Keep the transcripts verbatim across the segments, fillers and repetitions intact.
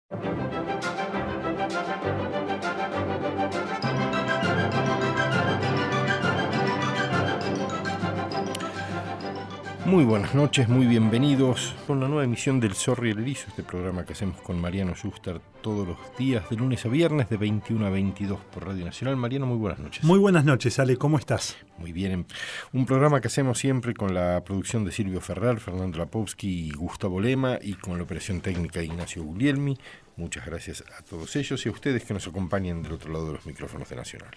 Muy buenas noches, muy bienvenidos a una nueva emisión del Zorro y el Erizo, este programa que hacemos con Mariano Schuster todos los días, de lunes a viernes, de veintiuno a veintidós por Radio Nacional. Mariano, muy buenas noches. Muy buenas noches, Ale, ¿cómo estás? Muy bien. Un programa que hacemos siempre con la producción de Silvio Ferrer, Fernando Lapowski y Gustavo Lema, y con la operación técnica de Ignacio Guglielmi. Muchas gracias a todos ellos y a ustedes que nos acompañan del otro lado de los micrófonos de Nacional.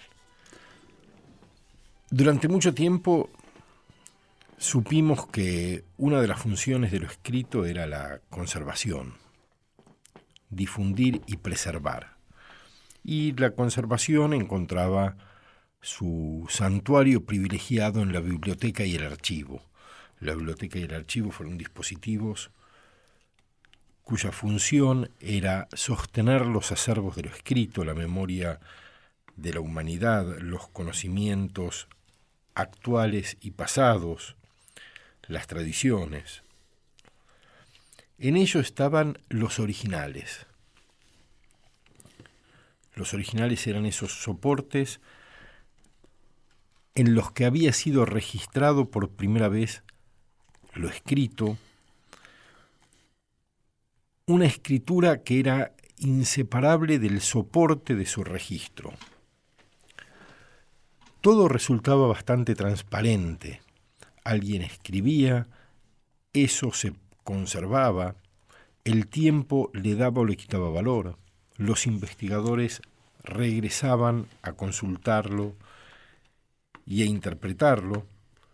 Durante mucho tiempo supimos que una de las funciones de lo escrito era la conservación, difundir y preservar. Y la conservación encontraba su santuario privilegiado en la biblioteca y el archivo. La biblioteca y el archivo fueron dispositivos cuya función era sostener los acervos de lo escrito, la memoria de la humanidad, los conocimientos actuales y pasados, las tradiciones. En ello estaban los originales. Los originales eran esos soportes en los que había sido registrado por primera vez lo escrito, una escritura que era inseparable del soporte de su registro. Todo resultaba bastante transparente. Alguien escribía, eso se conservaba, el tiempo le daba o le quitaba valor, los investigadores regresaban a consultarlo y a interpretarlo,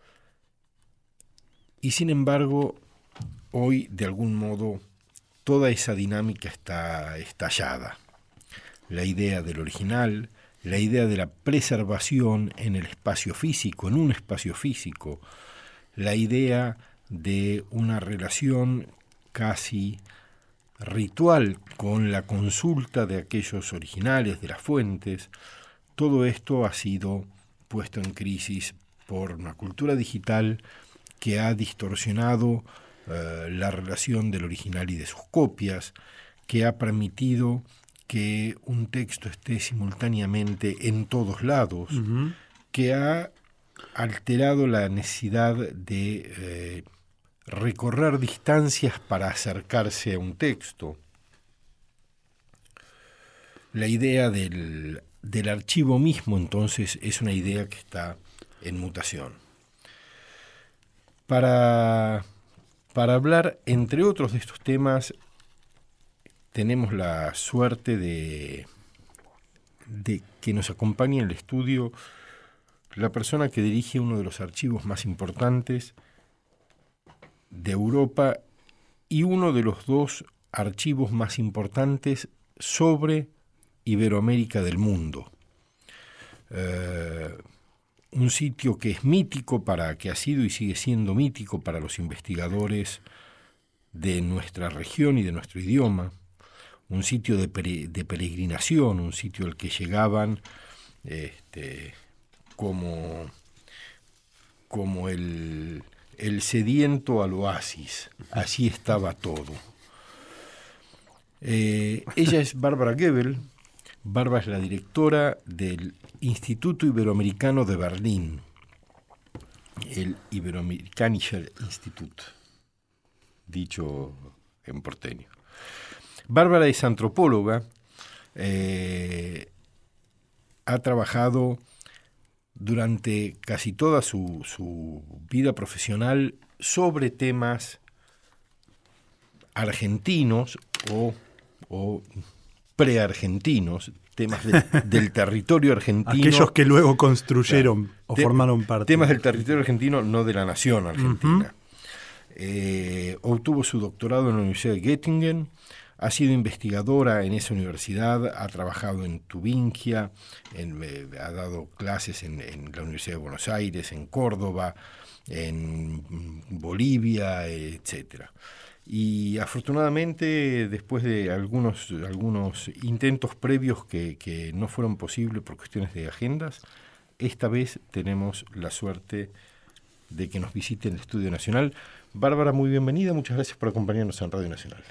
y sin embargo, hoy de algún modo toda esa dinámica está estallada. La idea del original, la idea de la preservación en el espacio físico, en un espacio físico, la idea de una relación casi ritual con la consulta de aquellos originales, de las fuentes, todo esto ha sido puesto en crisis por una cultura digital que ha distorsionado eh, la relación del original y de sus copias, que ha permitido que un texto esté simultáneamente en todos lados, uh-huh. que ha alterado la necesidad de eh, recorrer distancias para acercarse a un texto. La idea del, del archivo mismo, entonces, es una idea que está en mutación. Para, para hablar, entre otros de estos temas, tenemos la suerte de, de que nos acompañe en el estudio la persona que dirige uno de los archivos más importantes de Europa y uno de los dos archivos más importantes sobre Iberoamérica del mundo. Uh, un sitio que es mítico para, que ha sido y sigue siendo mítico para los investigadores de nuestra región y de nuestro idioma, un sitio de, pere, de peregrinación, un sitio al que llegaban este, como, como el, el sediento al oasis. Así estaba todo. Eh, ella es Bárbara Gebel. Bárbara es la directora del Instituto Iberoamericano de Berlín, el Iberoamerikanischer Institut, dicho en porteño. Bárbara es antropóloga, eh, ha trabajado durante casi toda su, su vida profesional sobre temas argentinos o, o preargentinos, temas de, del territorio argentino. Aquellos que luego construyeron claro, o te, formaron parte. Temas del territorio argentino, no de la nación argentina. Uh-huh. Eh, obtuvo su doctorado en la Universidad de Göttingen. Ha sido investigadora en esa universidad, ha trabajado en Tubingia, en, eh, ha dado clases en, en la Universidad de Buenos Aires, en Córdoba, en Bolivia, etcétera. Y afortunadamente, después de algunos, algunos intentos previos que, que no fueron posibles por cuestiones de agendas, esta vez tenemos la suerte de que nos visite en el Estudio Nacional. Bárbara, muy bienvenida, muchas gracias por acompañarnos en Radio Nacional.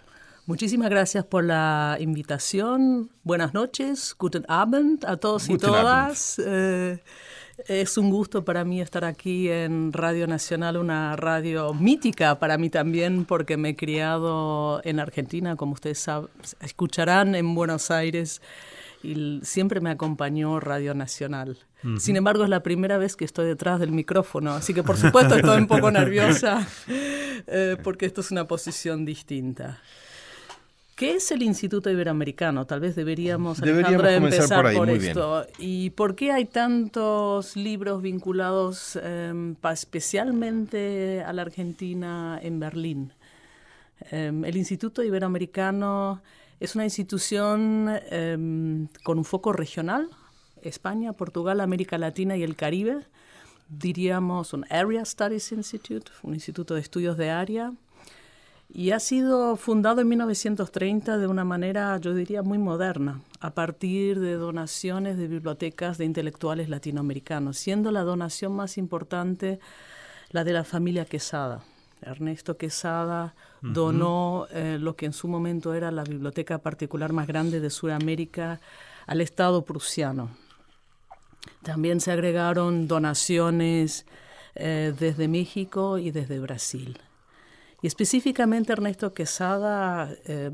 Muchísimas gracias por la invitación. Buenas noches, guten Abend a todos Guten y todas. Eh, es un gusto para mí estar aquí en Radio Nacional, una radio mítica para mí también, porque me he criado en Argentina, como ustedes saben, escucharán, en Buenos Aires, y siempre me acompañó Radio Nacional. Uh-huh. Sin embargo, es la primera vez que estoy detrás del micrófono, así que por supuesto estoy un poco nerviosa, eh, porque esto es una posición distinta. ¿Qué es el Instituto Iberoamericano? Tal vez deberíamos, deberíamos Alejandra, comenzar empezar por, ahí, por muy esto. Bien. ¿Y por qué hay tantos libros vinculados eh, especialmente a la Argentina en Berlín? Eh, el Instituto Iberoamericano es una institución eh, con un foco regional, España, Portugal, América Latina y el Caribe. Diríamos un Area Studies Institute, un instituto de estudios de área. Y ha sido fundado en mil novecientos treinta de una manera, yo diría, muy moderna, a partir de donaciones de bibliotecas de intelectuales latinoamericanos, siendo la donación más importante la de la familia Quesada. Ernesto Quesada uh-huh. donó eh, lo que en su momento era la biblioteca particular más grande de Sudamérica al Estado prusiano. También se agregaron donaciones eh, desde México y desde Brasil. Y específicamente Ernesto Quesada eh,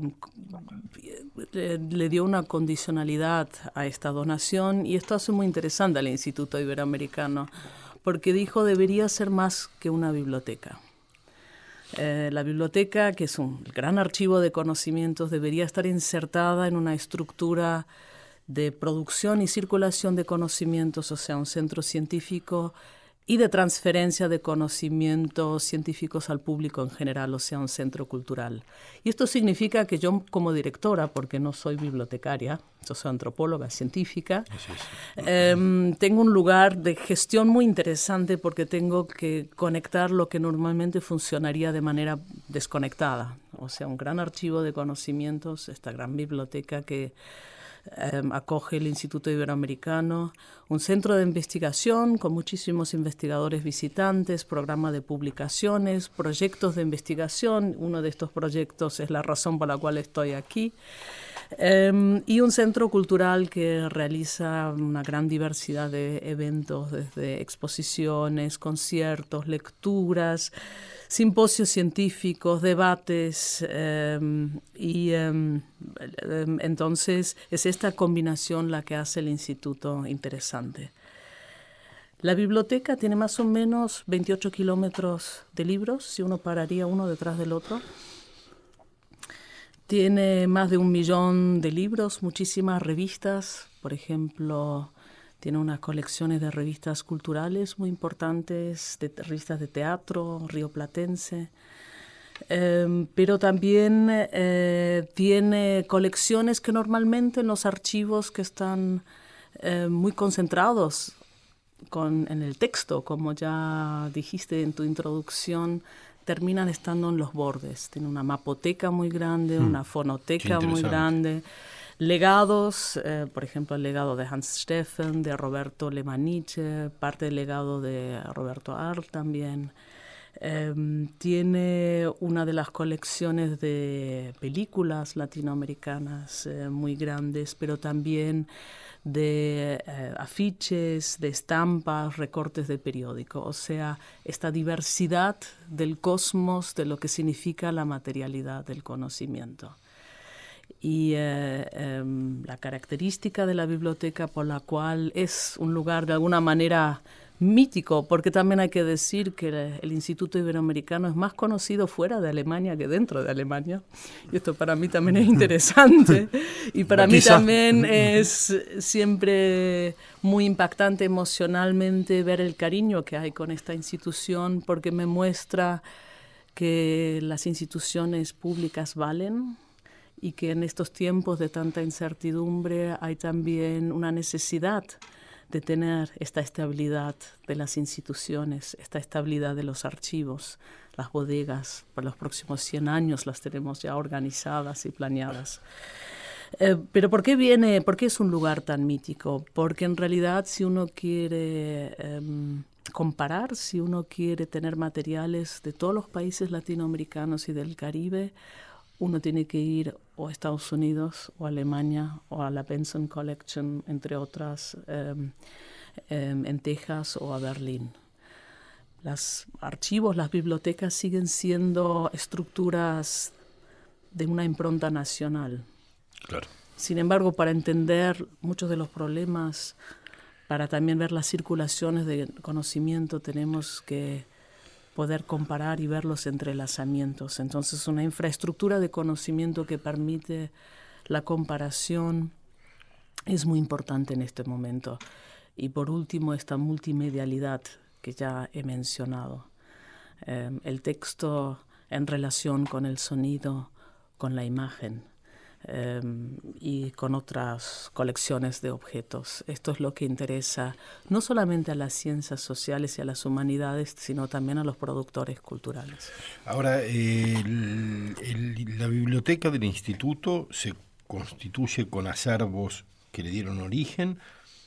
le, le dio una condicionalidad a esta donación, y esto hace muy interesante al Instituto Iberoamericano, porque dijo debería ser más que una biblioteca. Eh, la biblioteca, que es un gran archivo de conocimientos, debería estar insertada en una estructura de producción y circulación de conocimientos, o sea, un centro científico y de transferencia de conocimientos científicos al público en general, o sea, un centro cultural. Y esto significa que yo, como directora, porque no soy bibliotecaria, yo soy antropóloga científica, sí, sí. Eh, tengo un lugar de gestión muy interesante, porque tengo que conectar lo que normalmente funcionaría de manera desconectada. O sea, un gran archivo de conocimientos, esta gran biblioteca que Eh, acoge el Instituto Iberoamericano, un centro de investigación con muchísimos investigadores visitantes, programa de publicaciones, proyectos de investigación. Uno de estos proyectos es la razón por la cual estoy aquí. Eh, y un centro cultural que realiza una gran diversidad de eventos, desde exposiciones, conciertos, lecturas, simposios científicos, debates, eh, y eh, entonces es esta combinación la que hace el instituto interesante. La biblioteca tiene más o menos veintiocho kilómetros de libros, si uno pararía uno detrás del otro. Tiene más de un millón de libros, muchísimas revistas, por ejemplo, tiene unas colecciones de revistas culturales muy importantes, de revistas de teatro rioplatense, eh, pero también eh, tiene colecciones que normalmente en los archivos que están eh, muy concentrados con, en el texto, como ya dijiste en tu introducción, terminan estando en los bordes. Tiene una mapoteca muy grande, mm, una fonoteca muy grande, legados, eh, por ejemplo, el legado de Hans Steffen, de Roberto Lemaniche, parte del legado de Roberto Arlt también. Eh, tiene una de las colecciones de películas latinoamericanas eh, muy grandes, pero también de eh, afiches, de estampas, recortes de periódico. O sea, esta diversidad del cosmos, de lo que significa la materialidad del conocimiento. Y eh, eh, la característica de la biblioteca, por la cual es un lugar de alguna manera mítico, porque también hay que decir que el, el Instituto Iberoamericano es más conocido fuera de Alemania que dentro de Alemania, y esto para mí también es interesante, y para mí también es siempre muy impactante emocionalmente ver el cariño que hay con esta institución, porque me muestra que las instituciones públicas valen, y que en estos tiempos de tanta incertidumbre hay también una necesidad de tener esta estabilidad de las instituciones, esta estabilidad de los archivos. Las bodegas para los próximos cien años las tenemos ya organizadas y planeadas. Eh, pero ¿por qué viene, por qué es un lugar tan mítico? Porque en realidad, si uno quiere eh, comparar, si uno quiere tener materiales de todos los países latinoamericanos y del Caribe, uno tiene que ir o a Estados Unidos o a Alemania o a la Benson Collection, entre otras, eh, eh, en Texas o a Berlín. Los archivos, las bibliotecas siguen siendo estructuras de una impronta nacional. Claro. Sin embargo, para entender muchos de los problemas, para también ver las circulaciones de conocimiento, tenemos que poder comparar y ver los entrelazamientos. Entonces, una infraestructura de conocimiento que permite la comparación es muy importante en este momento. Y por último, esta multimedialidad que ya he mencionado. Eh, el texto en relación con el sonido, con la imagen eh, y con otras colecciones de objetos. Esto es lo que interesa no solamente a las ciencias sociales y a las humanidades, sino también a los productores culturales. Ahora, eh, el, el, la biblioteca del instituto se constituye con acervos que le dieron origen,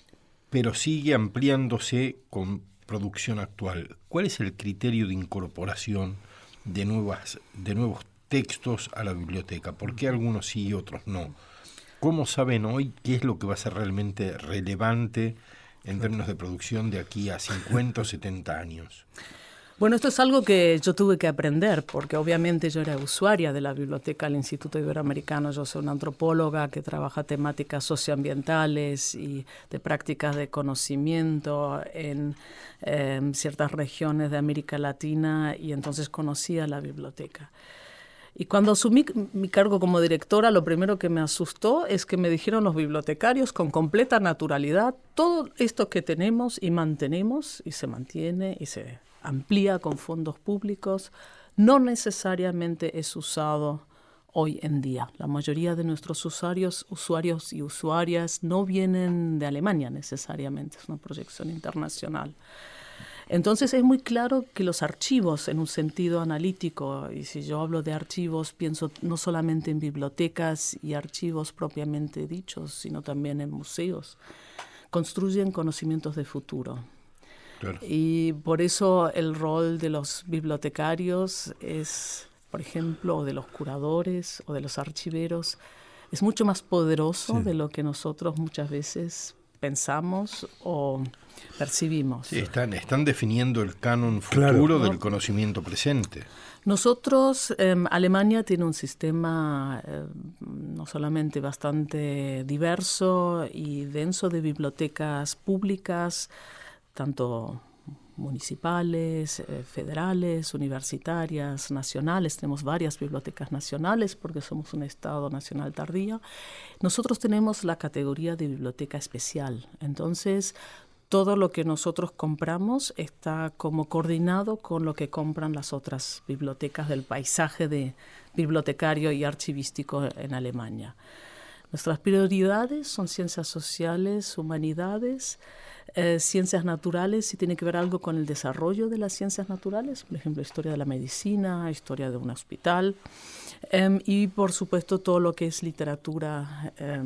pero sigue ampliándose con producción actual. ¿Cuál es el criterio de incorporación de nuevas, de nuevos textos a la biblioteca? ¿Por qué algunos sí y otros no? ¿Cómo saben hoy qué es lo que va a ser realmente relevante en términos de producción de aquí a cincuenta o setenta años? Bueno, esto es algo que yo tuve que aprender, porque obviamente yo era usuaria de la biblioteca del Instituto Iberoamericano. Yo soy una antropóloga que trabaja temáticas socioambientales y de prácticas de conocimiento en eh, ciertas regiones de América Latina, y entonces conocía la biblioteca. Y cuando asumí mi cargo como directora, lo primero que me asustó es que me dijeron los bibliotecarios con completa naturalidad: todo esto que tenemos y mantenemos, y se mantiene y se amplía con fondos públicos, no necesariamente es usado hoy en día. La mayoría de nuestros usuarios, usuarios y usuarias no vienen de Alemania necesariamente, es una proyección internacional. Entonces es muy claro que los archivos, en un sentido analítico, y si yo hablo de archivos, pienso no solamente en bibliotecas y archivos propiamente dichos, sino también en museos, construyen conocimientos de futuro. Claro. Y por eso el rol de los bibliotecarios es, por ejemplo, o de los curadores o de los archiveros, es mucho más poderoso sí. de lo que nosotros muchas veces pensamos o percibimos. Sí, están, están definiendo el canon futuro claro. del conocimiento presente. Nosotros, eh, Alemania tiene un sistema eh, no solamente bastante diverso y denso de bibliotecas públicas, tanto municipales, eh, federales, universitarias, nacionales. Tenemos varias bibliotecas nacionales porque somos un Estado nacional tardío. Nosotros tenemos la categoría de biblioteca especial. Entonces, todo lo que nosotros compramos está como coordinado con lo que compran las otras bibliotecas del paisaje de bibliotecario y archivístico en Alemania. Nuestras prioridades son ciencias sociales, humanidades, eh, ciencias naturales, si tiene que ver algo con el desarrollo de las ciencias naturales, por ejemplo, historia de la medicina, historia de un hospital, eh, y por supuesto todo lo que es literatura, eh,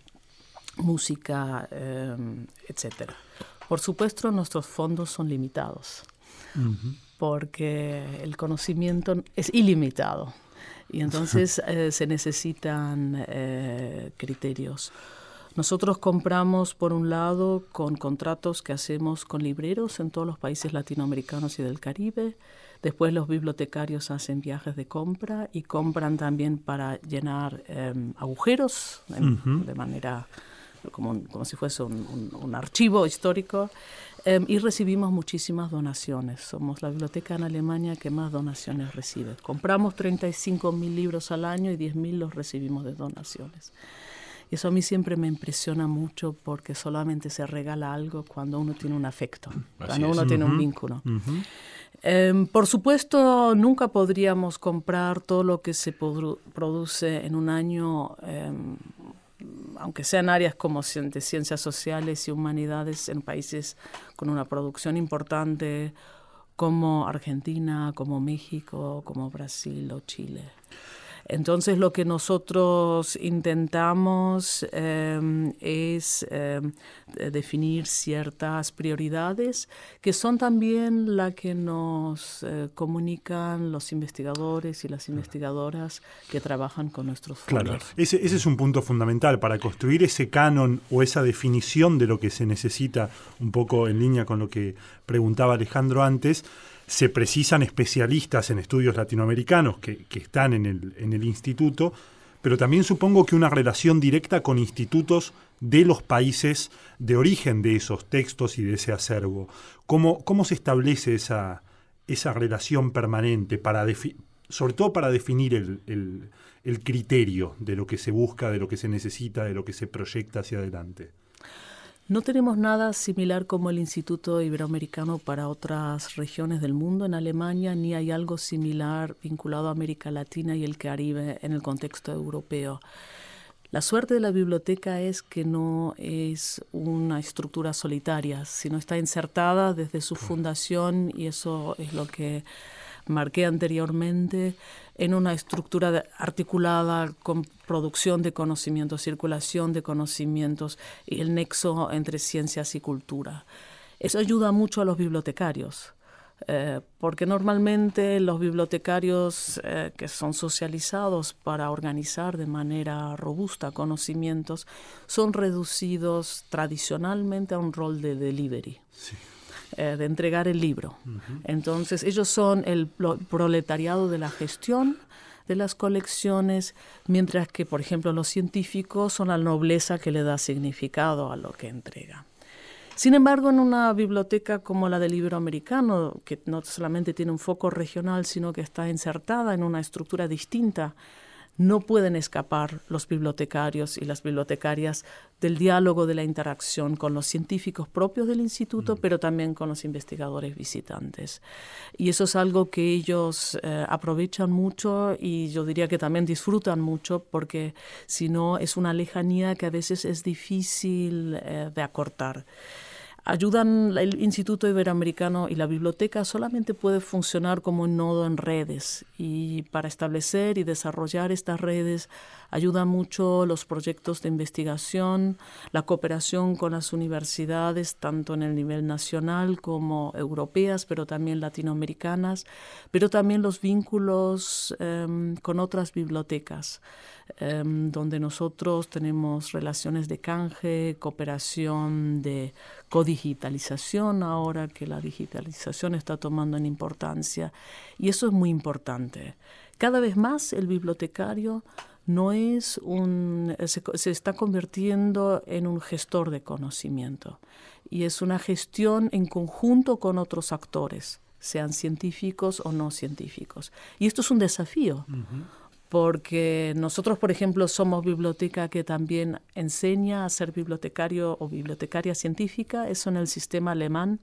música, eh, etcétera. Por supuesto, nuestros fondos son limitados, uh-huh. porque el conocimiento es ilimitado. Y entonces eh, se necesitan eh, criterios. Nosotros compramos, por un lado, con contratos que hacemos con libreros en todos los países latinoamericanos y del Caribe. Después los bibliotecarios hacen viajes de compra y compran también para llenar eh, agujeros en, uh-huh. de manera como, como si fuese un, un, un archivo histórico. Eh, y recibimos muchísimas donaciones. Somos la biblioteca en Alemania que más donaciones recibe. Compramos treinta y cinco mil libros al año y diez mil los recibimos de donaciones. Y eso a mí siempre me impresiona mucho porque solamente se regala algo cuando uno tiene un afecto, Así cuando uno es. tiene uh-huh. un vínculo. Uh-huh. Eh, por supuesto, nunca podríamos comprar todo lo que se produ- produce en un año, eh, aunque sean áreas como de ciencias sociales y humanidades en países con una producción importante como Argentina, como México, como Brasil o Chile. Entonces lo que nosotros intentamos eh, es eh, definir ciertas prioridades que son también las que nos eh, comunican los investigadores y las investigadoras que trabajan con nuestros fondos. Claro, ese, ese es un punto fundamental para construir ese canon o esa definición de lo que se necesita, un poco en línea con lo que preguntaba Alejandro antes. Se precisan especialistas en estudios latinoamericanos que, que están en el, en el instituto, pero también supongo que una relación directa con institutos de los países de origen de esos textos y de ese acervo. ¿Cómo, cómo se establece esa, esa relación permanente, para defi- sobre todo para definir el, el, el criterio de lo que se busca, de lo que se necesita, de lo que se proyecta hacia adelante? No tenemos nada similar como el Instituto Iberoamericano para otras regiones del mundo en Alemania, ni hay algo similar vinculado a América Latina y el Caribe en el contexto europeo. La suerte de la biblioteca es que no es una estructura solitaria, sino está insertada desde su fundación, y eso es lo que marqué anteriormente, en una estructura de, articulada con producción de conocimientos, circulación de conocimientos y el nexo entre ciencias y cultura. Eso ayuda mucho a los bibliotecarios, eh, porque normalmente los bibliotecarios eh, que son socializados para organizar de manera robusta conocimientos son reducidos tradicionalmente a un rol de delivery. Sí. Eh, de entregar el libro. Uh-huh. Entonces, ellos son el proletariado de la gestión de las colecciones, mientras que, por ejemplo, los científicos son la nobleza que le da significado a lo que entrega. Sin embargo, en una biblioteca como la del Iberoamericano, que no solamente tiene un foco regional, sino que está insertada en una estructura distinta, no pueden escapar los bibliotecarios y las bibliotecarias del diálogo, de la interacción con los científicos propios del instituto, mm. pero también con los investigadores visitantes. Y eso es algo que ellos eh, aprovechan mucho, y yo diría que también disfrutan mucho, porque si no es una lejanía que a veces es difícil eh, de acortar. Ayudan, el Instituto Iberoamericano y la biblioteca solamente puede funcionar como un nodo en redes, y para establecer y desarrollar estas redes ayudan mucho los proyectos de investigación, la cooperación con las universidades, tanto en el nivel nacional como europeas, pero también latinoamericanas, pero también los vínculos eh, con otras bibliotecas, eh, donde nosotros tenemos relaciones de canje, cooperación de codigitalización, ahora que la digitalización está tomando en importancia, y eso es muy importante. Cada vez más el bibliotecario no es un, se, se está convirtiendo en un gestor de conocimiento, y es una gestión en conjunto con otros actores, sean científicos o no científicos. Y esto es un desafío. Uh-huh. Porque nosotros, por ejemplo, somos biblioteca que también enseña a ser bibliotecario o bibliotecaria científica. Eso en el sistema alemán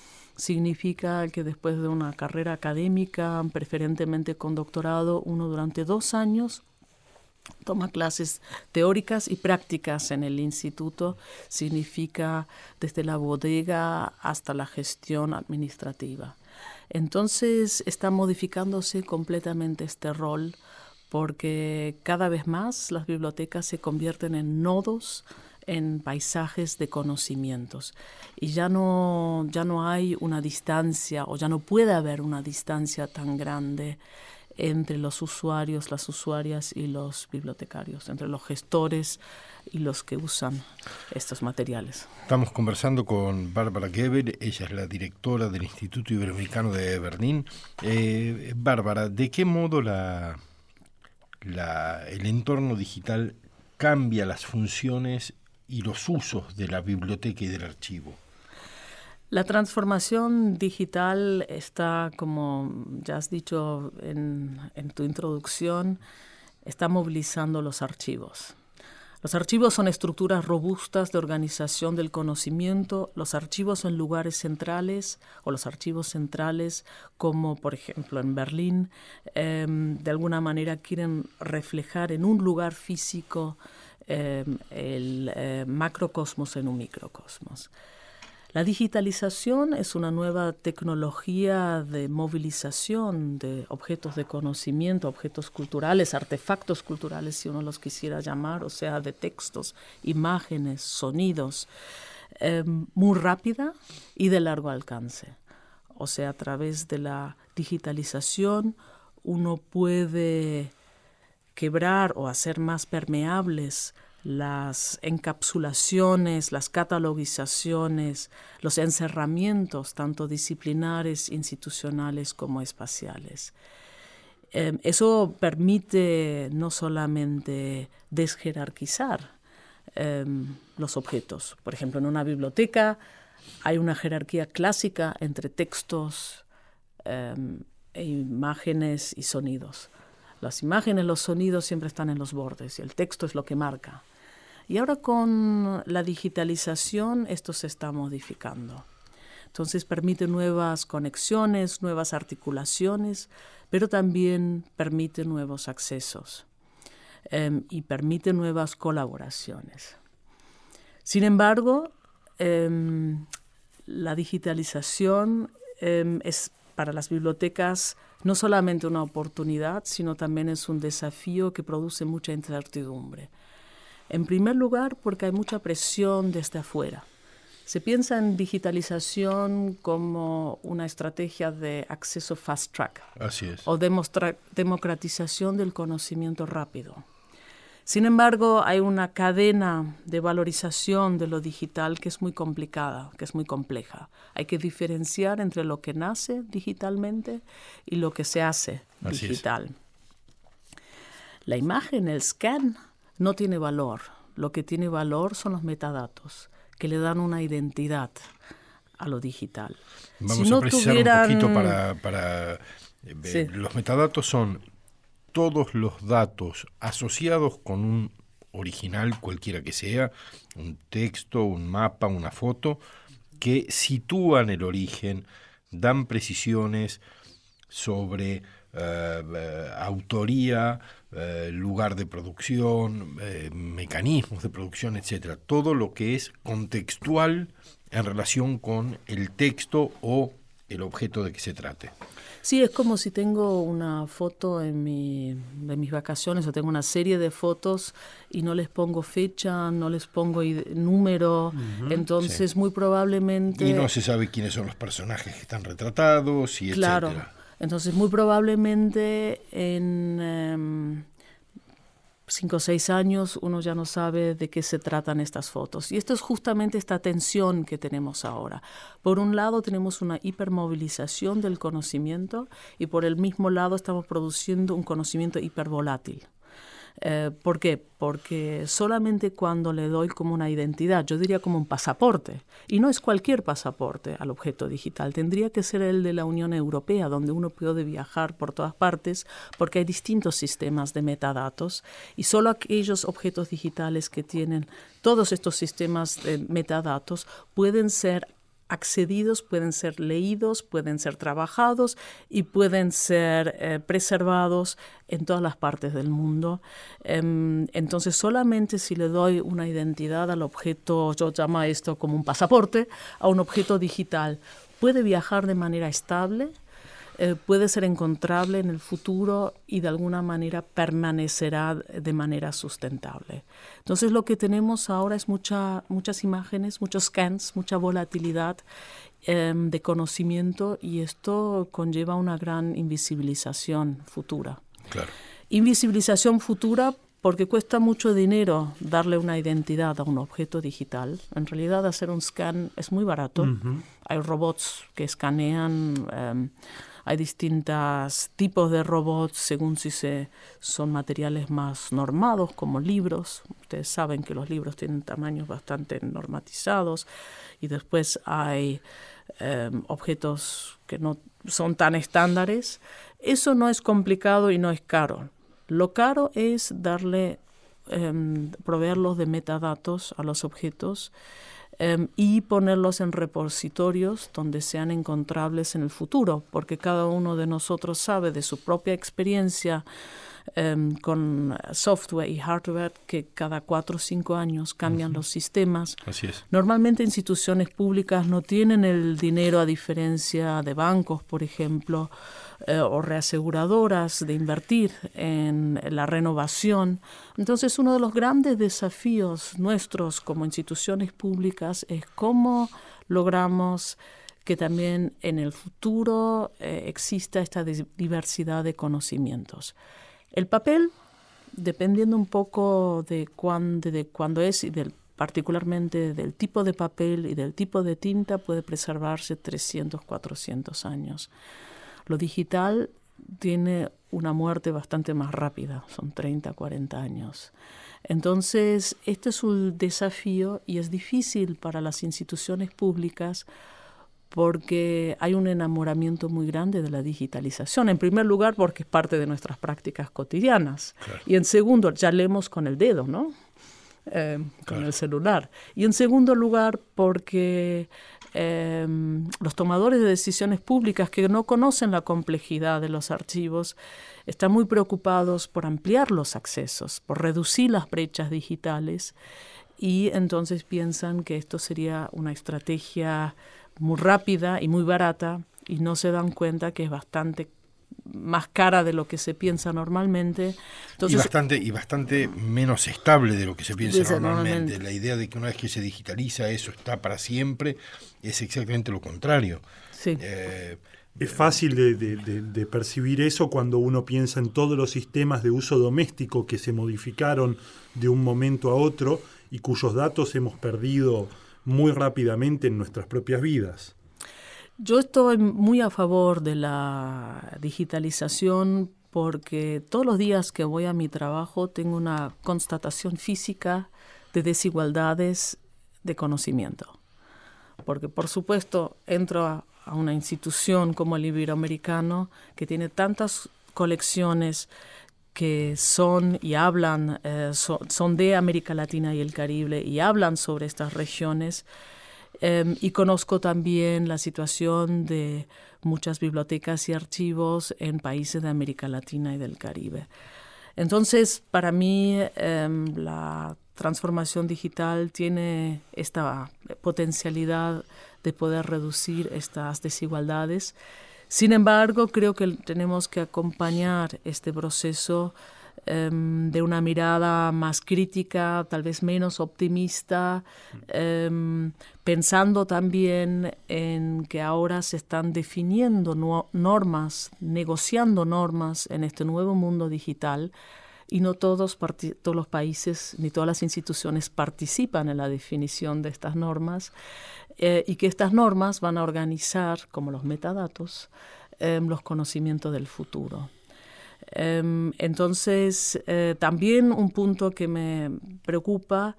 significa que después de una carrera académica, preferentemente con doctorado, uno durante dos años toma clases teóricas y prácticas en el instituto. Significa desde la bodega hasta la gestión administrativa. Entonces está modificándose completamente este rol, porque cada vez más las bibliotecas se convierten en nodos, en paisajes de conocimientos, y ya no, ya no hay una distancia, o ya no puede haber una distancia tan grande entre los usuarios, las usuarias y los bibliotecarios, entre los gestores y los que usan estos materiales. Estamos conversando con Bárbara Geber, ella es la directora del Instituto Iberoamericano de Berlín. Eh, Bárbara, ¿de qué modo la... La, el entorno digital cambia las funciones y los usos de la biblioteca y del archivo? La transformación digital está, como ya has dicho en, en tu introducción, está movilizando los archivos. Los archivos son estructuras robustas de organización del conocimiento. Los archivos son lugares centrales, o los archivos centrales, como por ejemplo en Berlín, eh, de alguna manera quieren reflejar en un lugar físico eh, el eh, macrocosmos en un microcosmos. La digitalización es una nueva tecnología de movilización de objetos de conocimiento, objetos culturales, artefactos culturales, si uno los quisiera llamar, o sea, de textos, imágenes, sonidos, eh, muy rápida y de largo alcance. O sea, a través de la digitalización uno puede quebrar o hacer más permeables las encapsulaciones, las catalogizaciones, los encerramientos, tanto disciplinares, institucionales como espaciales. Eh, eso permite no solamente desjerarquizar eh, los objetos. Por ejemplo, en una biblioteca hay una jerarquía clásica entre textos, eh, e imágenes y sonidos. Las imágenes, los sonidos siempre están en los bordes y el texto es lo que marca. Y ahora con la digitalización esto se está modificando. Entonces permite nuevas conexiones, nuevas articulaciones, pero también permite nuevos accesos eh, y permite nuevas colaboraciones. Sin embargo, eh, la digitalización eh, es para las bibliotecas no solamente una oportunidad, sino también es un desafío que produce mucha incertidumbre. En primer lugar, porque hay mucha presión desde afuera. Se piensa en digitalización como una estrategia de acceso fast track. Así es. O demostra- democratización del conocimiento rápido. Sin embargo, hay una cadena de valorización de lo digital que es muy complicada, que es muy compleja. Hay que diferenciar entre lo que nace digitalmente y lo que se hace Así digital. es. La imagen, el scan, no tiene valor. Lo que tiene valor son los metadatos, que le dan una identidad a lo digital. Vamos si no a precisar tuvieran... un poquito para... para eh, Sí. Los metadatos son todos los datos asociados con un original, cualquiera que sea, un texto, un mapa, una foto, que sitúan el origen, dan precisiones sobre eh, eh, autoría, eh, lugar de producción, eh, mecanismos de producción, etcétera. Todo lo que es contextual en relación con el texto o el objeto de que se trate. Sí, es como si tengo una foto en mi, de mis vacaciones o tengo una serie de fotos y no les pongo fecha, no les pongo ide- número, uh-huh, entonces sí. Muy probablemente... Y no se sabe quiénes son los personajes que están retratados y claro, etcétera. Entonces muy probablemente en eh, cinco o seis años uno ya no sabe de qué se tratan estas fotos. Y esto es justamente esta tensión que tenemos ahora. Por un lado tenemos una hipermovilización del conocimiento y por el mismo lado estamos produciendo un conocimiento hipervolátil. Eh, ¿Por qué? Porque solamente cuando le doy como una identidad, yo diría como un pasaporte, y no es cualquier pasaporte al objeto digital, tendría que ser el de la Unión Europea, donde uno puede viajar por todas partes, porque hay distintos sistemas de metadatos, y solo aquellos objetos digitales que tienen todos estos sistemas de metadatos pueden ser accedidos, pueden ser leídos, pueden ser trabajados y pueden ser eh, preservados en todas las partes del mundo. Eh, entonces, solamente si le doy una identidad al objeto, yo llamo esto como un pasaporte, a un objeto digital, puede viajar de manera estable, eh, puede ser encontrable en el futuro y de alguna manera permanecerá de manera sustentable. Entonces lo que tenemos ahora es mucha, muchas imágenes, muchos scans, mucha volatilidad eh, de conocimiento y esto conlleva una gran invisibilización futura. Claro. Invisibilización futura porque cuesta mucho dinero darle una identidad a un objeto digital. En realidad hacer un scan es muy barato. Uh-huh. Hay robots que escanean... Eh, Hay distintos tipos de robots según si se, son materiales más normados, como libros. Ustedes saben que los libros tienen tamaños bastante normatizados. Y después hay eh, objetos que no son tan estándares. Eso no es complicado y no es caro. Lo caro es darle, eh, proveerlos de metadatos a los objetos Um, y ponerlos en repositorios donde sean encontrables en el futuro, porque cada uno de nosotros sabe de su propia experiencia um, con software y hardware que cada cuatro o cinco años cambian uh-huh. los sistemas. Así es. Normalmente instituciones públicas no tienen el dinero, a diferencia de bancos, por ejemplo, eh, o reaseguradoras, de invertir en la renovación. Entonces, uno de los grandes desafíos nuestros como instituciones públicas es cómo logramos que también en el futuro eh, exista esta diversidad de conocimientos. El papel, dependiendo un poco de cuándo, de cuándo es y del, particularmente del tipo de papel y del tipo de tinta, puede preservarse trescientos, cuatrocientos años. Lo digital tiene una muerte bastante más rápida, son treinta, cuarenta años. Entonces, este es un desafío y es difícil para las instituciones públicas porque hay un enamoramiento muy grande de la digitalización. En primer lugar, porque es parte de nuestras prácticas cotidianas. Claro. Y en segundo, ya leemos con el dedo, ¿no? Eh, con claro. el celular. Y en segundo lugar, porque eh, los tomadores de decisiones públicas que no conocen la complejidad de los archivos están muy preocupados por ampliar los accesos, por reducir las brechas digitales, y entonces piensan que esto sería una estrategia muy rápida y muy barata, y no se dan cuenta que es bastante más cara de lo que se piensa normalmente. Entonces, y bastante y bastante menos estable de lo que se piensa normalmente. normalmente. La idea de que una vez que se digitaliza eso está para siempre es exactamente lo contrario. Sí. Eh, es fácil de, de, de, de percibir eso cuando uno piensa en todos los sistemas de uso doméstico que se modificaron de un momento a otro y cuyos datos hemos perdido muy rápidamente en nuestras propias vidas. Yo estoy muy a favor de la digitalización porque todos los días que voy a mi trabajo tengo una constatación física de desigualdades de conocimiento. Porque, por supuesto, entro a, a una institución como el Iberoamericano, que tiene tantas colecciones que son y hablan, eh, so, son de América Latina y el Caribe y hablan sobre estas regiones. Eh, y conozco también la situación de muchas bibliotecas y archivos en países de América Latina y del Caribe. Entonces, para mí, eh, la transformación digital tiene esta potencialidad de poder reducir estas desigualdades. Sin embargo, creo que tenemos que acompañar este proceso um, de una mirada más crítica, tal vez menos optimista, um, pensando también en que ahora se están definiendo no- normas, negociando normas en este nuevo mundo digital, y no todos, parti- todos los países ni todas las instituciones participan en la definición de estas normas, eh, y que estas normas van a organizar, como los metadatos, eh, los conocimientos del futuro. Eh, entonces, eh, también un punto que me preocupa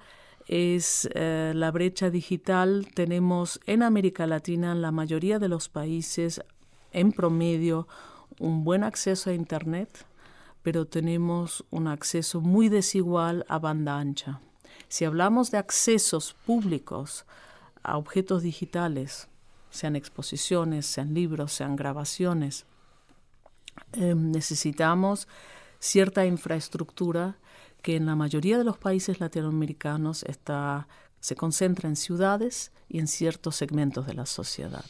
es eh, la brecha digital. Tenemos en América Latina, en la mayoría de los países, en promedio, un buen acceso a Internet, pero tenemos un acceso muy desigual a banda ancha. Si hablamos de accesos públicos a objetos digitales, sean exposiciones, sean libros, sean grabaciones, eh, necesitamos cierta infraestructura que en la mayoría de los países latinoamericanos está, se concentra en ciudades y en ciertos segmentos de la sociedad.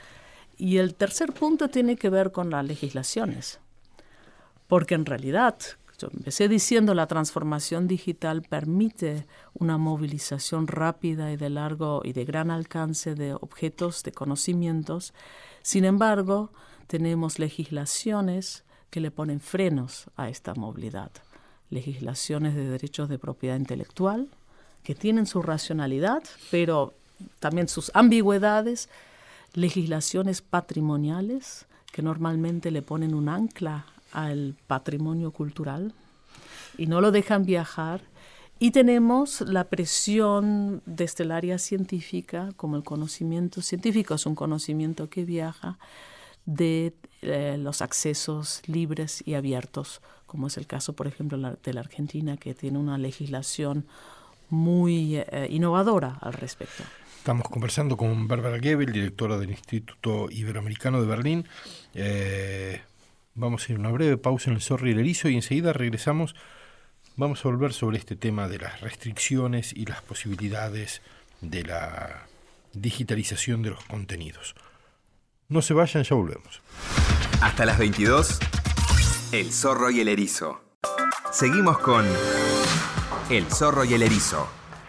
Y el tercer punto tiene que ver con las legislaciones. Porque en realidad, yo empecé diciendo, la transformación digital permite una movilización rápida y de largo y de gran alcance de objetos, de conocimientos. Sin embargo, tenemos legislaciones que le ponen frenos a esta movilidad. Legislaciones de derechos de propiedad intelectual, que tienen su racionalidad, pero también sus ambigüedades. Legislaciones patrimoniales, que normalmente le ponen un ancla al patrimonio cultural y no lo dejan viajar. Y tenemos la presión desde el área científica, como el conocimiento científico es un conocimiento que viaja, de eh, los accesos libres y abiertos, como es el caso, por ejemplo, la, de la Argentina, que tiene una legislación muy eh, innovadora al respecto. Estamos conversando con Bárbara Gebel, directora del Instituto Iberoamericano de Berlín. Eh, Vamos a ir a una breve pausa en El Zorro y el Erizo y enseguida regresamos. Vamos a volver sobre este tema de las restricciones y las posibilidades de la digitalización de los contenidos. No se vayan, ya volvemos. Hasta las veintidós, El Zorro y el Erizo. Seguimos con El Zorro y el Erizo.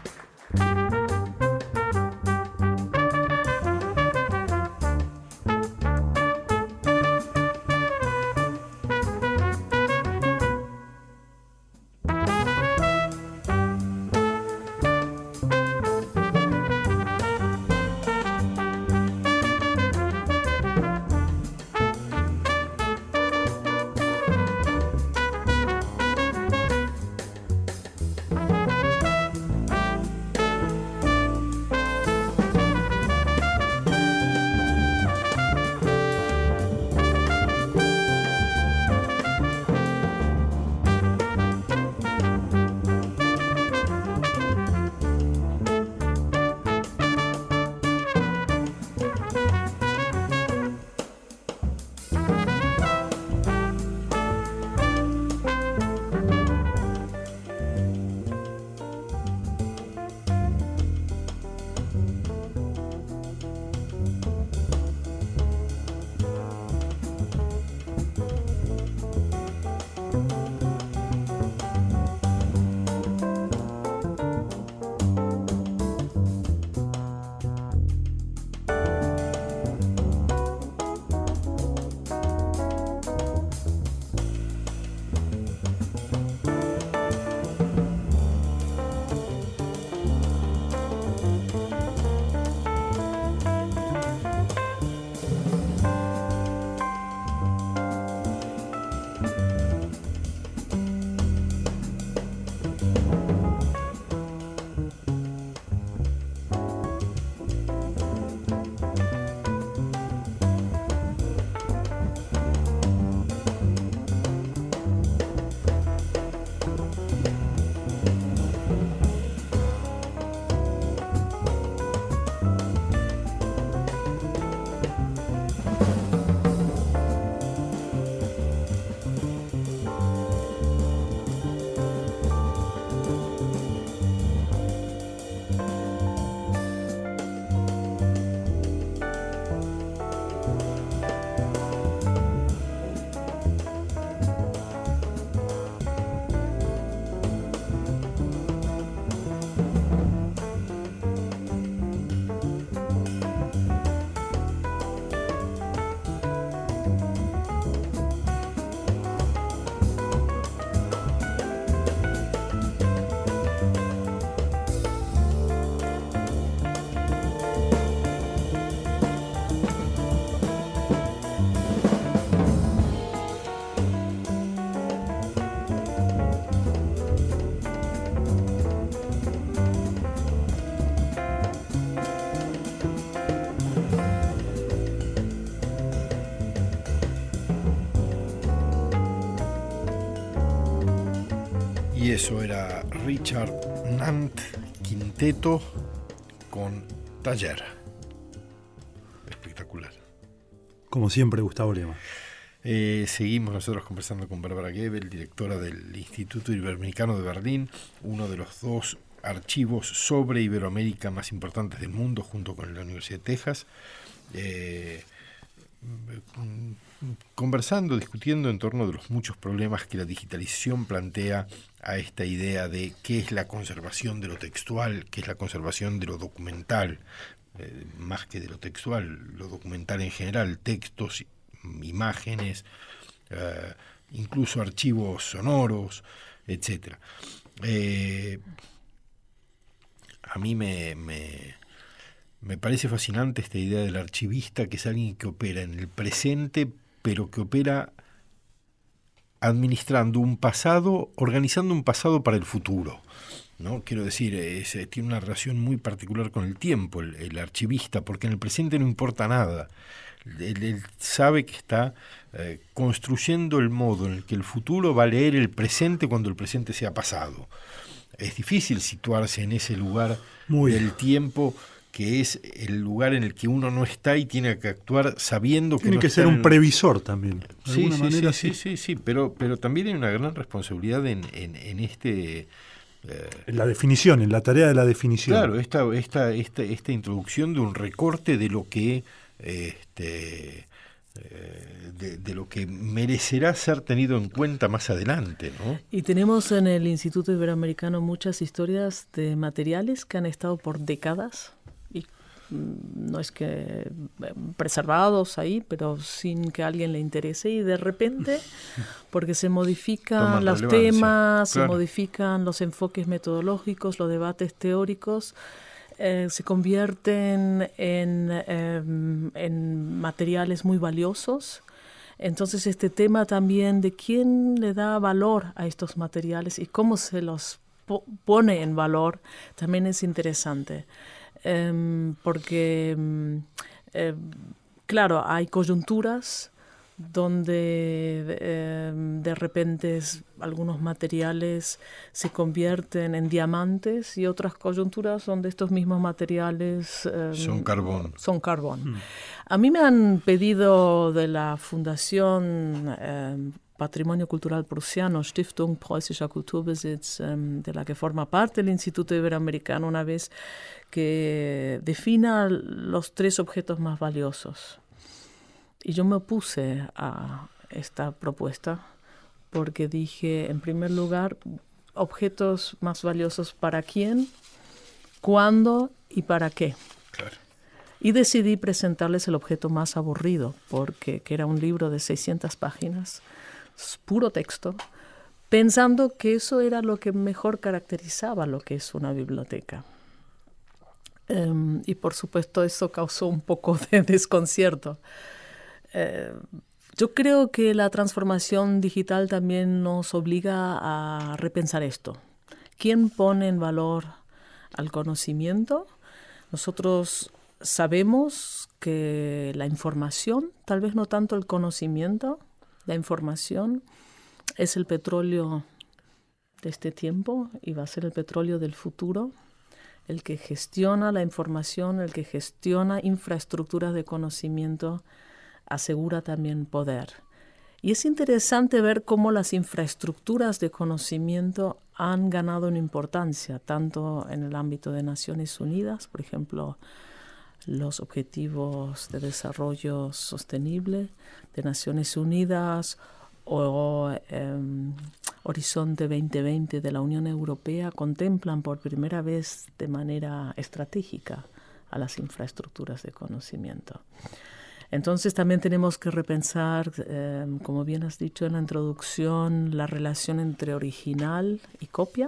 Y eso era Richard Nant Quinteto con Taller. Espectacular. Como siempre, Gustavo Lema. Eh, seguimos nosotros conversando con Bárbara Gebel, directora del Instituto Iberoamericano de Berlín, uno de los dos archivos sobre Iberoamérica más importantes del mundo, junto con la Universidad de Texas. Eh, conversando, discutiendo en torno de los muchos problemas que la digitalización plantea a esta idea de qué es la conservación de lo textual, qué es la conservación de lo documental, eh, más que de lo textual, lo documental en general, textos, imágenes, eh, incluso archivos sonoros, etcétera. Eh, a mí me, me, me parece fascinante esta idea del archivista, que es alguien que opera en el presente, pero que opera administrando un pasado, organizando un pasado para el futuro, ¿no? Quiero decir, es, tiene una relación muy particular con el tiempo, el, el archivista, porque en el presente no importa nada. Él, él sabe que está eh, construyendo el modo en el que el futuro va a leer el presente cuando el presente sea pasado. Es difícil situarse en ese lugar muy del tiempo que es el lugar en el que uno no está y tiene que actuar sabiendo que tiene no que está ser un en... previsor también. De sí, alguna sí, manera, sí, sí, sí, sí, pero, pero también hay una gran responsabilidad en, en, en este... Eh, en la definición, en la tarea de la definición. Claro, esta, esta, esta, esta introducción de un recorte de lo que... Este, De, de lo que merecerá ser tenido en cuenta más adelante, ¿no? Y tenemos en el Instituto Iberoamericano muchas historias de materiales que han estado por décadas y no es que preservados ahí, pero sin que a alguien le interese, y de repente, porque se modifican Toman los relevancia. temas, Claro. se modifican los enfoques metodológicos, los debates teóricos, Eh, se convierten en, eh, en materiales muy valiosos. Entonces este tema también de quién le da valor a estos materiales y cómo se los po- pone en valor también es interesante. Eh, porque, eh, claro, hay coyunturas donde eh, de repente es, algunos materiales se convierten en diamantes y otras coyunturas donde estos mismos materiales eh, Son carbón. Son carbón. Mm. A mí me han pedido de la Fundación eh, Patrimonio Cultural Prusiano, Stiftung Preußischer Kulturbesitz, eh, de la que forma parte el Instituto Iberoamericano, una vez que defina los tres objetos más valiosos. Y yo me opuse a esta propuesta porque dije, en primer lugar, objetos más valiosos para quién, cuándo y para qué. Claro. Y decidí presentarles el objeto más aburrido, porque que era un libro de seiscientas páginas, puro texto, pensando que eso era lo que mejor caracterizaba lo que es una biblioteca. Um, y por supuesto eso causó un poco de desconcierto. Eh, yo creo que la transformación digital también nos obliga a repensar esto. ¿Quién pone en valor al conocimiento? Nosotros sabemos que la información, tal vez no tanto el conocimiento, la información es el petróleo de este tiempo y va a ser el petróleo del futuro. El que gestiona la información, el que gestiona infraestructuras de conocimiento, asegura también poder. Y es interesante ver cómo las infraestructuras de conocimiento han ganado en importancia, tanto en el ámbito de Naciones Unidas, por ejemplo, los Objetivos de Desarrollo Sostenible de Naciones Unidas o eh, Horizonte veinte veinte de la Unión Europea contemplan por primera vez de manera estratégica a las infraestructuras de conocimiento. Entonces también tenemos que repensar, eh, como bien has dicho en la introducción, la relación entre original y copia.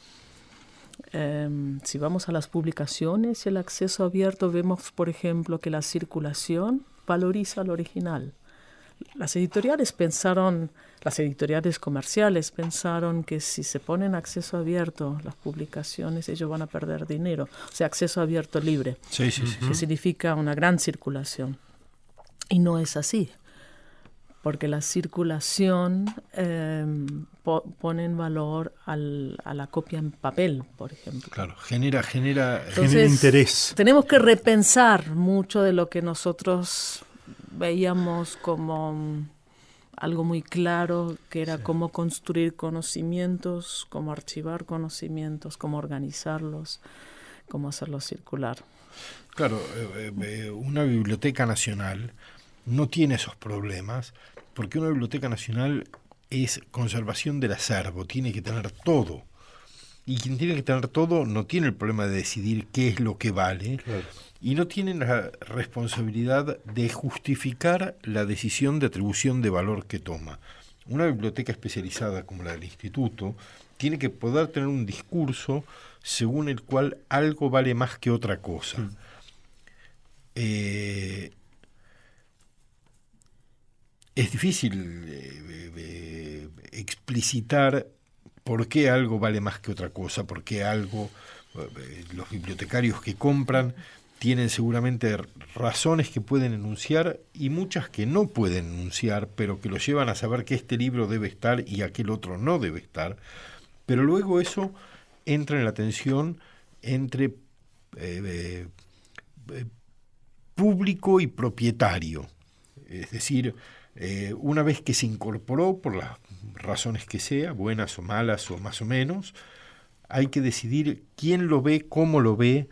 Eh, si vamos a las publicaciones y el acceso abierto, vemos, por ejemplo, que la circulación valoriza al original. Las editoriales pensaron, las editoriales comerciales pensaron que si se ponen acceso abierto las publicaciones, ellos van a perder dinero. O sea, acceso abierto libre, Sí, sí, sí. que significa una gran circulación. Y no es así, porque la circulación eh, po- pone en valor al, a la copia en papel, por ejemplo. Claro, genera, genera, Entonces, Genera interés. Tenemos que repensar mucho de lo que nosotros veíamos como mm, algo muy claro, que era sí. cómo construir conocimientos, cómo archivar conocimientos, cómo organizarlos, cómo hacerlos circular. Claro, eh, eh, una biblioteca nacional no tiene esos problemas, porque una biblioteca nacional es conservación del acervo, tiene que tener todo. Y quien tiene que tener todo no tiene el problema de decidir qué es lo que vale, claro. Y no tiene la responsabilidad de justificar la decisión de atribución de valor que toma. Una biblioteca especializada como la del Instituto tiene que poder tener un discurso según el cual algo vale más que otra cosa. Mm. Eh, es difícil eh, eh, explicitar por qué algo vale más que otra cosa, por qué algo, eh, los bibliotecarios que compran tienen seguramente razones que pueden enunciar y muchas que no pueden enunciar, pero que los llevan a saber que este libro debe estar y aquel otro no debe estar. Pero luego eso entra en la tensión entre eh, eh, eh, público y propietario. Es decir, eh, una vez que se incorporó, por las razones que sea, buenas o malas o más o menos, hay que decidir quién lo ve, cómo lo ve,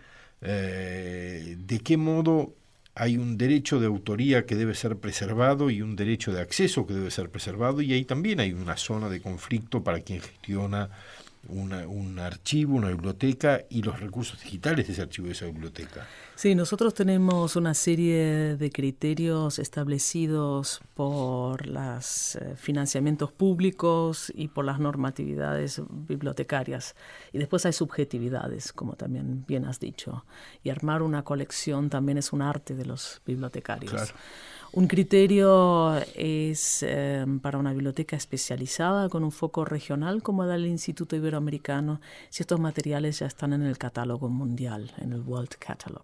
eh, de qué modo. Hay un derecho de autoría que debe ser preservado y un derecho de acceso que debe ser preservado, y ahí también hay una zona de conflicto para quien gestiona una, un archivo, una biblioteca y los recursos digitales de ese archivo, de esa biblioteca. Sí, nosotros tenemos una serie de criterios establecidos por los eh, financiamientos públicos y por las normatividades bibliotecarias. Y después hay subjetividades, como también bien has dicho. Y armar una colección también es un arte de los bibliotecarios. Claro. Un criterio es eh, para una biblioteca especializada con un foco regional, como el Instituto Iberoamericano, si estos materiales ya están en el catálogo mundial, en el World Catalog.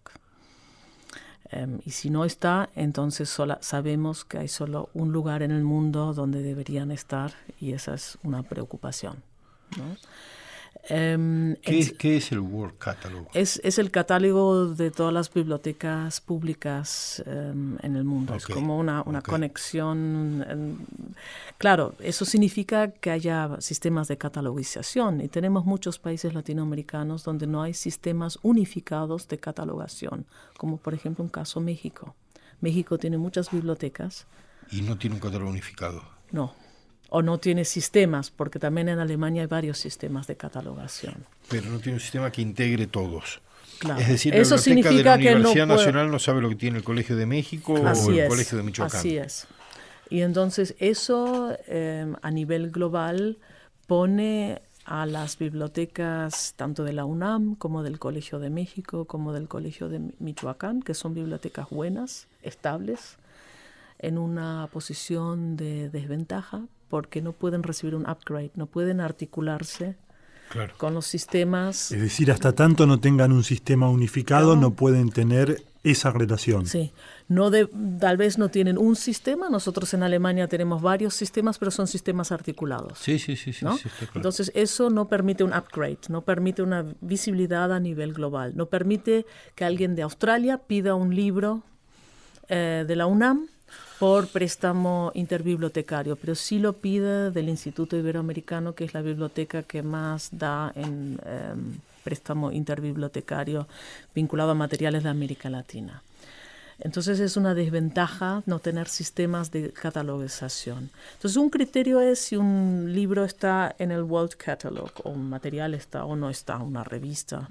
Um, y si no está, entonces sola, sabemos que hay solo un lugar en el mundo donde deberían estar, y esa es una preocupación, ¿no? Um, ¿Qué, es, es, ¿Qué es el World Catalog? Es, es el catálogo de todas las bibliotecas públicas um, en el mundo. Okay. Es como una, una okay. conexión. Um, claro, eso significa que haya sistemas de catalogización, y tenemos muchos países latinoamericanos donde no hay sistemas unificados de catalogación, como por ejemplo un caso México. México tiene muchas bibliotecas. ¿Y no tiene un catálogo unificado? No. O no tiene sistemas, porque también en Alemania hay varios sistemas de catalogación. Pero no tiene un sistema que integre todos. Claro. Es decir, la Eso biblioteca de la Universidad no puede... Nacional no sabe lo que tiene el Colegio de México Así o el es. Colegio de Michoacán. Así es. Y entonces eso eh, a nivel global pone a las bibliotecas tanto de la UNAM como del Colegio de México como del Colegio de Michoacán, que son bibliotecas buenas, estables, en una posición de desventaja, porque no pueden recibir un upgrade, no pueden articularse claro. con los sistemas. Es decir, hasta tanto no tengan un sistema unificado, no, no pueden tener esa relación. Sí, no de, tal vez no tienen un sistema. Nosotros en Alemania tenemos varios sistemas, pero son sistemas articulados. Sí, sí, sí. sí, ¿no? sí está claro. Entonces eso no permite un upgrade, no permite una visibilidad a nivel global, no permite que alguien de Australia pida un libro eh, de la UNAM por préstamo interbibliotecario, pero sí lo pide del Instituto Iberoamericano, que es la biblioteca que más da en eh, préstamo interbibliotecario vinculado a materiales de América Latina. Entonces es una desventaja no tener sistemas de catalogización. Entonces un criterio es si un libro está en el World Catalog, o un material está o no está, una revista.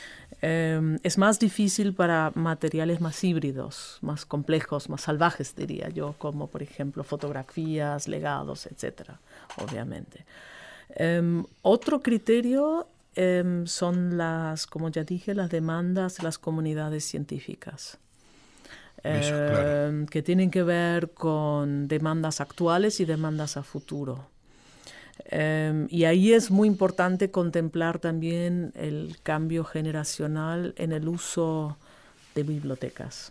Eh, es más difícil para materiales más híbridos, más complejos, más salvajes, diría yo, como por ejemplo fotografías, legados, etcétera, obviamente. Eh, otro criterio eh, son las, como ya dije, las demandas de las comunidades científicas. Eso, eh, claro. Que tienen que ver con demandas actuales y demandas a futuro. Um, y ahí es muy importante contemplar también el cambio generacional en el uso de bibliotecas.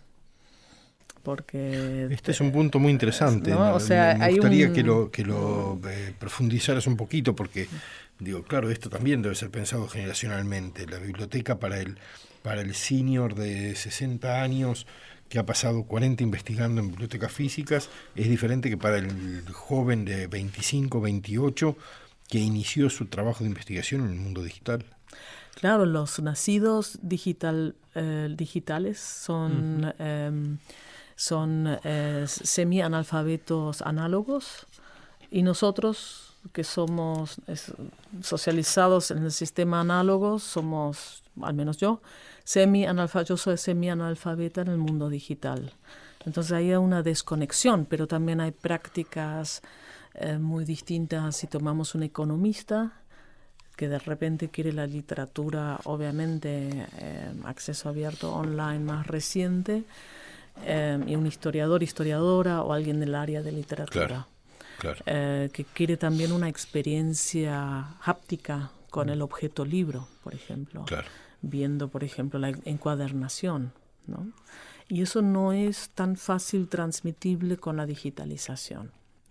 Porque este es un punto muy interesante. ¿no? O sea, me hay gustaría un... que lo, que lo eh, profundizaras un poquito, porque digo, claro, esto también debe ser pensado generacionalmente. La biblioteca para el, para el senior de sesenta años que ha pasado cuarenta investigando en bibliotecas físicas, es diferente que para el joven de veinticinco, veintiocho que inició su trabajo de investigación en el mundo digital. Claro, los nacidos digital, eh, digitales son, uh-huh. eh, son eh, semi-analfabetos análogos, y nosotros que somos es, socializados en el sistema análogo somos, al menos yo, Semi-analfa- yo soy semi-analfabeta en el mundo digital. Entonces hay una desconexión, pero también hay prácticas eh, muy distintas. Si tomamos un economista que de repente quiere la literatura, obviamente, eh, acceso abierto online más reciente, eh, y un historiador, historiadora o alguien del área de literatura. Claro, claro. Eh, que quiere también una experiencia háptica con mm. el objeto libro, por ejemplo. Claro. Viendo, por ejemplo, la encuadernación, ¿no? Y eso no es tan fácil transmitible con la digitalización.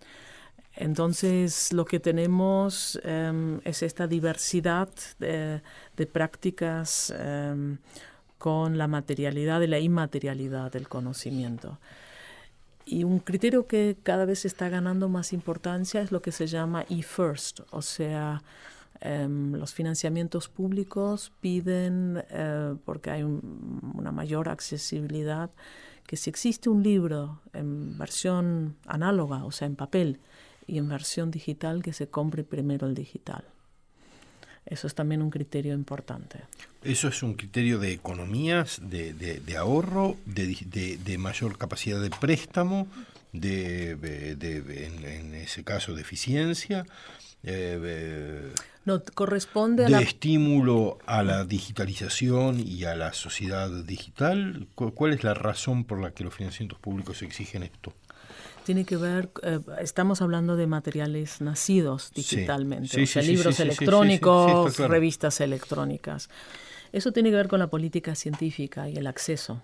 Entonces, lo que tenemos um, es esta diversidad de, de prácticas um, con la materialidad y la inmaterialidad del conocimiento. Y un criterio que cada vez está ganando más importancia es lo que se llama e-first, o sea, um, los financiamientos públicos piden, uh, porque hay un, una mayor accesibilidad, que si existe un libro en versión análoga, o sea, en papel, y en versión digital, que se compre primero el digital. Eso es también un criterio importante. ¿Eso es un criterio de economías, de, de, de ahorro, de, de, de mayor capacidad de préstamo, de, de, de en, en ese caso de eficiencia? Eh, eh, no, corresponde de a la... estímulo a la digitalización y a la sociedad digital? ¿Cuál es la razón por la que los financiamientos públicos exigen esto? Tiene que ver, eh, estamos hablando de materiales nacidos digitalmente, sí, sí, o sea, sí, libros sí, sí, electrónicos, sí, sí, sí, claro. Revistas electrónicas. Eso tiene que ver con la política científica y el acceso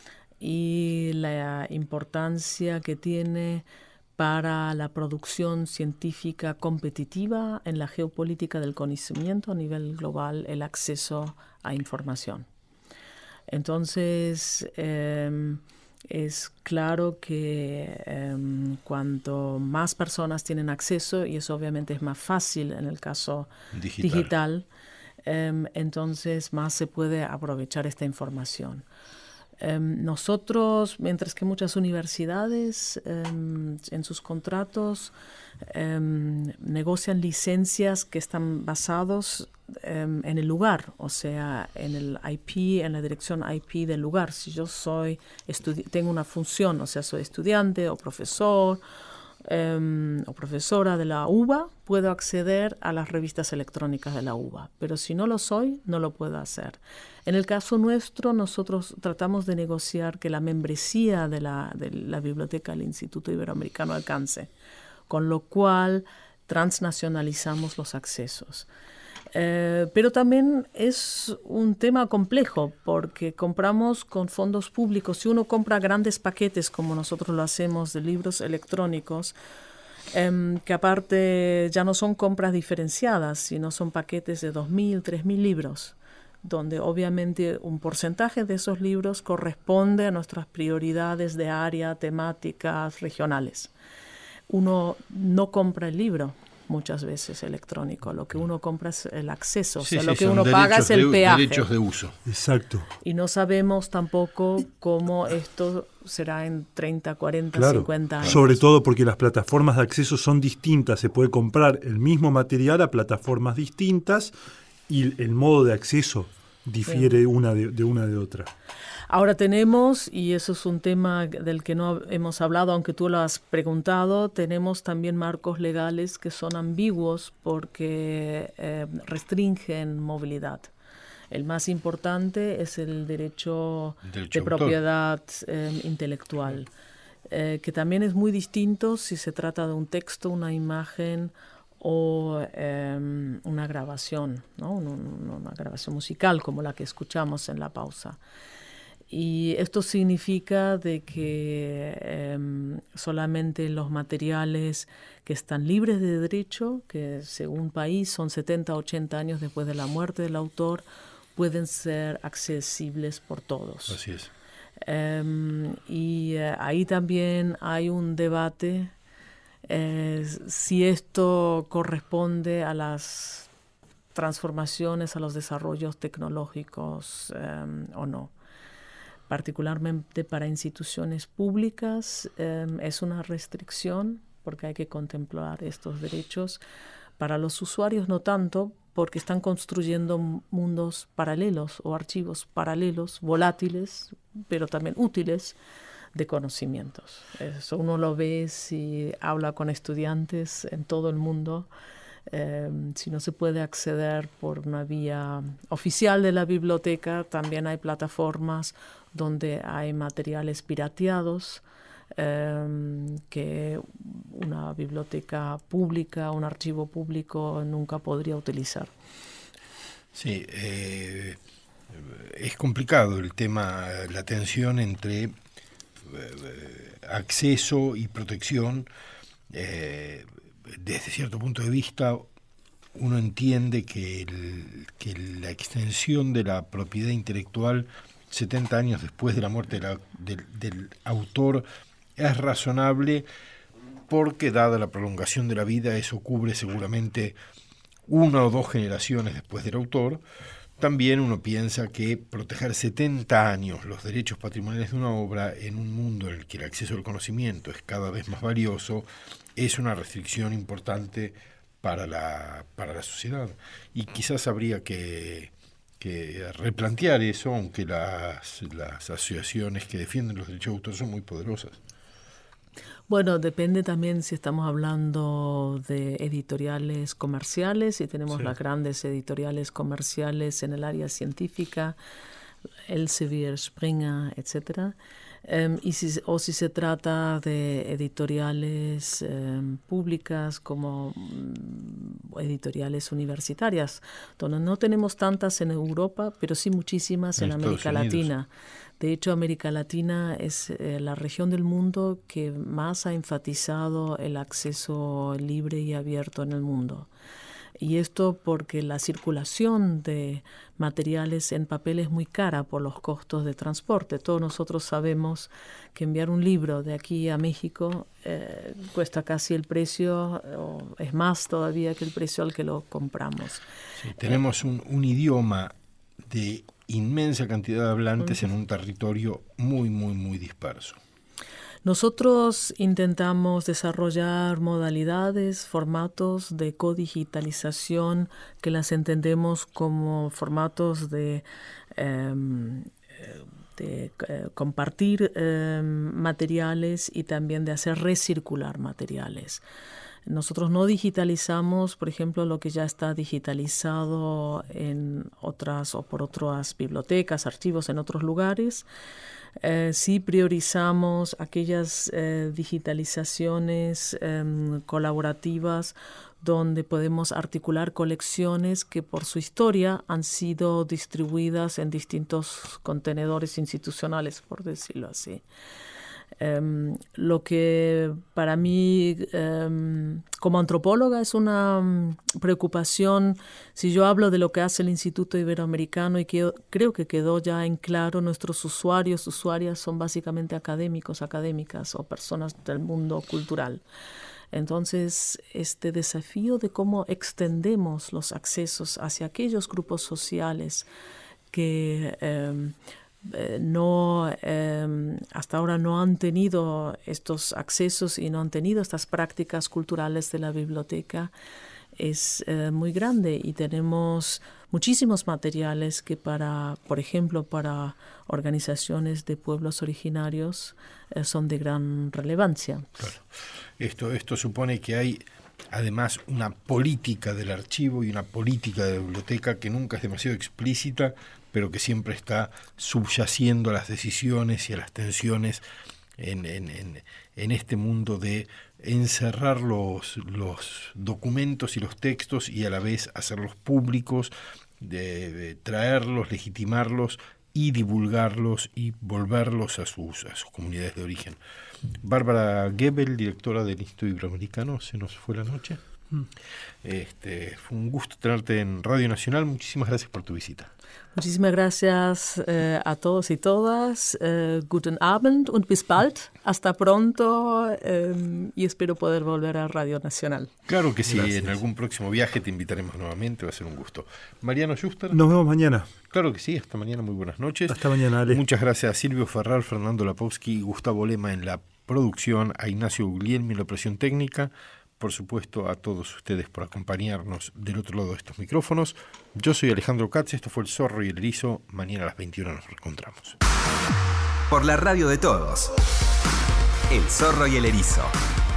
y la importancia que tiene para la producción científica competitiva en la geopolítica del conocimiento a nivel global, el acceso a información. Entonces, eh, es claro que um, cuanto más personas tienen acceso, y eso obviamente es más fácil en el caso digital, digital um, entonces más se puede aprovechar esta información. Um, nosotros, mientras que muchas universidades um, en sus contratos um, negocian licencias que están basados um, en el lugar, o sea, en el I P, en la dirección I P del lugar. Si yo soy estudi- tengo una función, o sea, soy estudiante o profesor um, o profesora de la U B A, puedo acceder a las revistas electrónicas de la U B A, pero si no lo soy, no lo puedo hacer. En el caso nuestro, nosotros tratamos de negociar que la membresía de la, de la biblioteca del Instituto Iberoamericano alcance, con lo cual transnacionalizamos los accesos. Eh, pero también es un tema complejo porque compramos con fondos públicos. Si uno compra grandes paquetes, como nosotros lo hacemos, de libros electrónicos, eh, que aparte ya no son compras diferenciadas, sino son paquetes de dos mil, tres mil libros, donde obviamente un porcentaje de esos libros corresponde a nuestras prioridades de área, temáticas, regionales. Uno no compra el libro muchas veces electrónico, lo que uno compra es el acceso, sí, o sea, sí, lo que uno derechos paga es el de, peaje. Derechos de uso. Exacto. Y no sabemos tampoco cómo esto será en treinta, cuarenta, claro, cincuenta años. Sobre todo porque las plataformas de acceso son distintas, se puede comprar el mismo material a plataformas distintas y el modo de acceso difiere sí. una de, de una de otra. Ahora tenemos, y eso es un tema del que no hemos hablado, aunque tú lo has preguntado, tenemos también marcos legales que son ambiguos porque eh, restringen movilidad. El más importante es el derecho, derecho de propiedad eh, intelectual, eh, que también es muy distinto si se trata de un texto, una imagen o eh, una grabación, ¿no? una, una grabación musical como la que escuchamos en la pausa. Y esto significa de que eh, solamente los materiales que están libres de derecho, que según país son setenta, ochenta años después de la muerte del autor, pueden ser accesibles por todos. Así es. Eh, y eh, ahí también hay un debate eh, si esto corresponde a las transformaciones, a los desarrollos tecnológicos eh, o no. Particularmente para instituciones públicas eh, es una restricción porque hay que contemplar estos derechos. Para los usuarios no tanto, porque están construyendo mundos paralelos o archivos paralelos, volátiles, pero también útiles, de conocimientos. Eso uno lo ve si habla con estudiantes en todo el mundo. Eh, si no se puede acceder por una vía oficial de la biblioteca, también hay plataformas donde hay materiales pirateados eh, que una biblioteca pública, un archivo público nunca podría utilizar. Sí, eh, es complicado el tema, la tensión entre eh, acceso y protección. Eh, Desde cierto punto de vista, uno entiende que, el, que la extensión de la propiedad intelectual setenta años después de la muerte de la, del, del autor es razonable porque, dada la prolongación de la vida, eso cubre seguramente una o dos generaciones después del autor. También uno piensa que proteger setenta años los derechos patrimoniales de una obra en un mundo en el que el acceso al conocimiento es cada vez más valioso es una restricción importante para la, para la sociedad. Y quizás habría que, que replantear eso, aunque las, las asociaciones que defienden los derechos de autor son muy poderosas. Bueno, depende también si estamos hablando de editoriales comerciales, si tenemos sí. las grandes editoriales comerciales en el área científica, Elsevier, Springer, etcétera. Um, y si, o si se trata de editoriales um, públicas como um, editoriales universitarias, donde no tenemos tantas en Europa, pero sí muchísimas en, en América Latina. De hecho, América Latina es eh, la región del mundo que más ha enfatizado el acceso libre y abierto en el mundo. Y esto porque la circulación de materiales en papel es muy cara por los costos de transporte. Todos nosotros sabemos que enviar un libro de aquí a México eh, cuesta casi el precio, o es más todavía que el precio al que lo compramos. Sí, tenemos eh, un, un idioma de inmensa cantidad de hablantes uh-huh. en un territorio muy, muy, muy disperso. Nosotros intentamos desarrollar modalidades, formatos de codigitalización que las entendemos como formatos de, eh, de eh, compartir eh, materiales y también de hacer recircular materiales. Nosotros no digitalizamos, por ejemplo, lo que ya está digitalizado en otras o por otras bibliotecas, archivos en otros lugares. Eh, sí priorizamos aquellas eh, digitalizaciones eh, colaborativas donde podemos articular colecciones que por su historia han sido distribuidas en distintos contenedores institucionales, por decirlo así. Um, lo que para mí um, como antropóloga es una um, preocupación, si yo hablo de lo que hace el Instituto Iberoamericano, y que creo que quedó ya en claro, nuestros usuarios, usuarias son básicamente académicos, académicas o personas del mundo cultural. Entonces, este desafío de cómo extendemos los accesos hacia aquellos grupos sociales que um, Eh, no eh, hasta ahora no han tenido estos accesos y no han tenido estas prácticas culturales de la biblioteca es eh, muy grande, y tenemos muchísimos materiales que para, por ejemplo, para organizaciones de pueblos originarios eh, son de gran relevancia. Claro. Esto, esto supone que hay además una política del archivo y una política de la biblioteca que nunca es demasiado explícita, pero que siempre está subyaciendo a las decisiones y a las tensiones en, en, en, en este mundo de encerrar los, los documentos y los textos y a la vez hacerlos públicos, de, de traerlos, legitimarlos y divulgarlos y volverlos a sus, a sus comunidades de origen. Bárbara Gebel, directora del Instituto Iberoamericano, se nos fue la noche. Este, fue un gusto tenerte en Radio Nacional. Muchísimas gracias por tu visita. Muchísimas gracias eh, a todos y todas. Eh, guten Abend und bis bald. Hasta pronto eh, y espero poder volver a Radio Nacional. Claro que sí. Gracias. En algún próximo viaje te invitaremos nuevamente. Va a ser un gusto. Mariano Schuster. Nos vemos mañana. Claro que sí. Hasta mañana. Muy buenas noches. Hasta mañana, Ale. Muchas gracias a Silvio Ferrar, Fernando Lapowski y Gustavo Lema en la producción, a Ignacio Guglielmi en la operación técnica. Por supuesto, a todos ustedes por acompañarnos del otro lado de estos micrófonos. Yo soy Alejandro Katz, esto fue El Zorro y el Erizo. Mañana a las veintiuna nos reencontramos. Por la radio de todos, El Zorro y el Erizo.